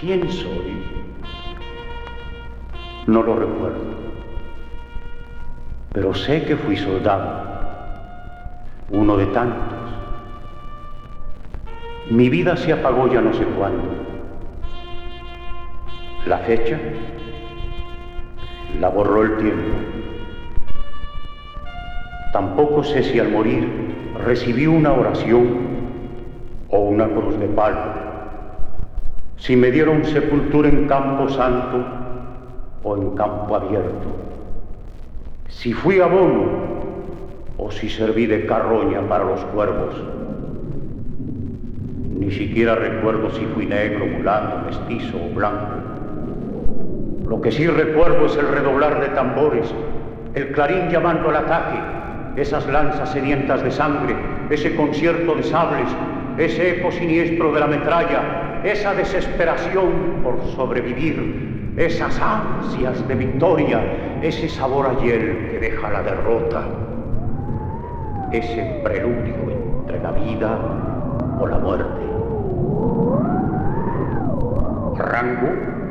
¿Quién soy? No lo recuerdo, pero sé que fui soldado, uno de tantos. Mi vida se apagó ya no sé cuándo. La fecha la borró el tiempo. Tampoco sé si al morir recibí una oración o una cruz de palo, si me dieron sepultura en campo santo o en campo abierto, si fui abono o si serví de carroña para los cuervos. Ni siquiera recuerdo si fui negro, mulato, mestizo o blanco. Lo que sí recuerdo es el redoblar de tambores, el clarín llamando al ataque, esas lanzas sedientas de sangre, ese concierto de sables, ese eco siniestro de la metralla, esa desesperación por sobrevivir, esas ansias de victoria, ese sabor a hiel que deja la derrota, ese preludio entre la vida o la muerte. Rango: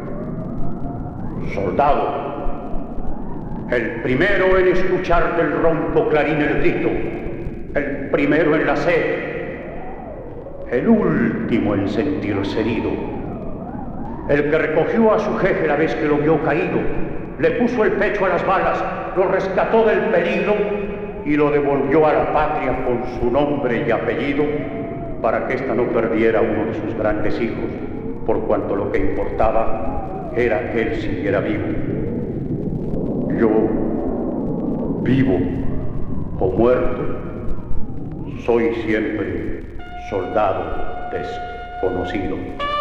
soldado. El primero en escuchar del ronco clarín el grito, el primero en la sed, el último en sentirse herido, el que recogió a su jefe la vez que lo vio caído, le puso el pecho a las balas, lo rescató del peligro y lo devolvió a la patria con su nombre y apellido para que ésta no perdiera uno de sus grandes hijos, por cuanto lo que importaba era que él siguiera vivo. Yo, vivo o muerto, soy siempre soldado desconocido.